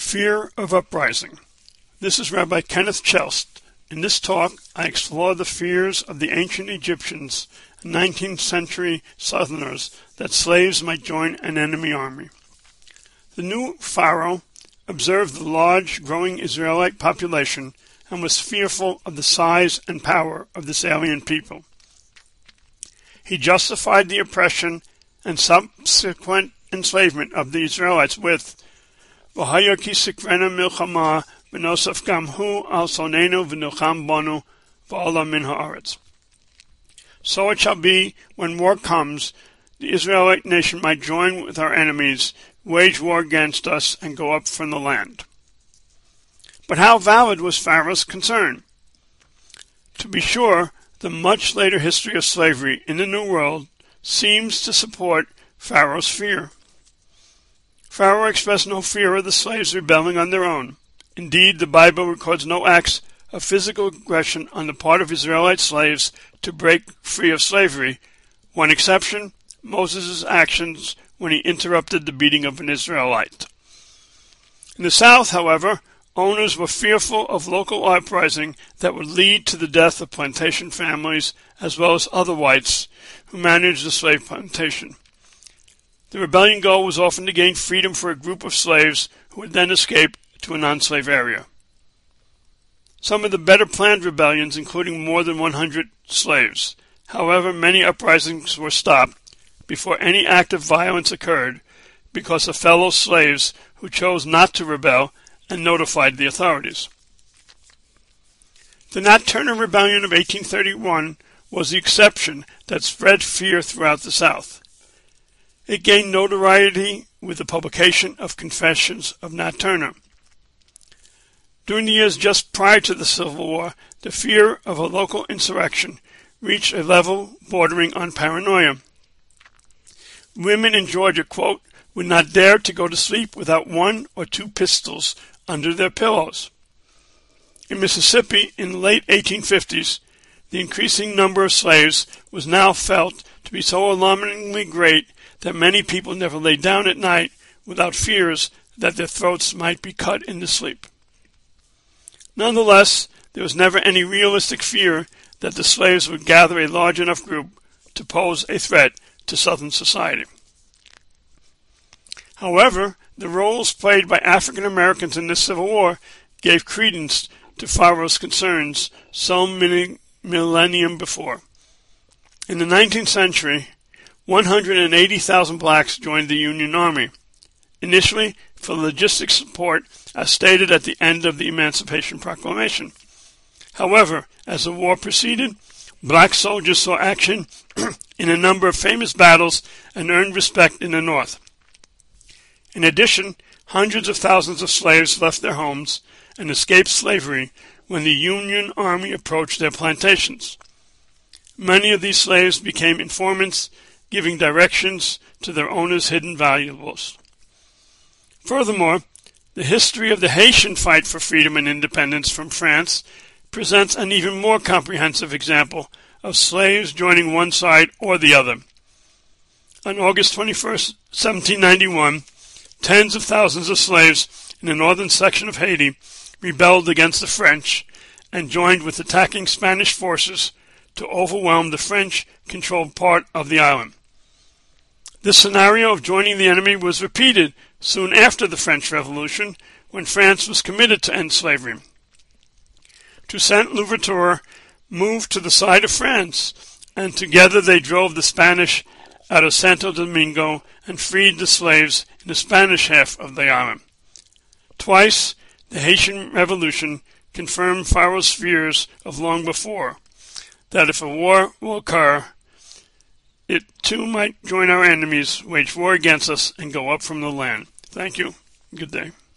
Fear of Uprising. This is Rabbi Kenneth Chelst. In this talk, I explore the fears of the ancient Egyptians and 19th century Southerners that slaves might join an enemy army. The new pharaoh observed the large, growing Israelite population and was fearful of the size and power of this alien people. He justified the oppression and subsequent enslavement of the Israelites with "V'haya ki sikrena milchama v'nosaf gam hu al sonenu v'nilcham banu v'ola min haaretz." So it shall be, when war comes, the Israelite nation might join with our enemies, wage war against us, and go up from the land. But how valid was Pharaoh's concern? To be sure, the much later history of slavery in the New World seems to support Pharaoh's fear. Pharaoh expressed no fear of the slaves rebelling on their own. Indeed, the Bible records no acts of physical aggression on the part of Israelite slaves to break free of slavery. One exception, Moses' actions when he interrupted the beating of an Israelite. In the South, however, owners were fearful of local uprising that would lead to the death of plantation families as well as other whites who managed the slave plantation. The rebellion goal was often to gain freedom for a group of slaves who would then escape to a non-slave area. Some of the better planned rebellions including more than 100 slaves. However, many uprisings were stopped before any act of violence occurred because of fellow slaves who chose not to rebel and notified the authorities. The Nat Turner Rebellion of 1831 was the exception that spread fear throughout the South. It gained notoriety with the publication of Confessions of Nat Turner. During the years just prior to the Civil War, the fear of a local insurrection reached a level bordering on paranoia. Women in Georgia, quote, would not dare to go to sleep without 1 or 2 pistols under their pillows. In Mississippi, in the late 1850s, the increasing number of slaves was now felt to be so alarmingly great that many people never lay down at night without fears that their throats might be cut in their sleep. Nonetheless, there was never any realistic fear that the slaves would gather a large enough group to pose a threat to Southern society. However, the roles played by African Americans in this Civil War gave credence to Pharaoh's concerns some millennium before. In the 19th century, 180,000 blacks joined the Union Army, initially for logistic support as stated at the end of the Emancipation Proclamation. However, as the war proceeded, black soldiers saw action in a number of famous battles and earned respect in the North. In addition, hundreds of thousands of slaves left their homes and escaped slavery when the Union Army approached their plantations. Many of these slaves became informants, giving directions to their owners' hidden valuables. Furthermore, the history of the Haitian fight for freedom and independence from France presents an even more comprehensive example of slaves joining one side or the other. On August 21st, 1791, tens of thousands of slaves in the northern section of Haiti rebelled against the French and joined with attacking Spanish forces to overwhelm the French-controlled part of the island. This scenario of joining the enemy was repeated soon after the French Revolution, when France was committed to end slavery. Toussaint Louverture moved to the side of France, and together they drove the Spanish out of Santo Domingo and freed the slaves in the Spanish half of the island. Twice, the Haitian Revolution confirmed Pharaoh's fears of long before, that if a war will occur, it too might join our enemies, wage war against us, and go up from the land. Thank you. Good day.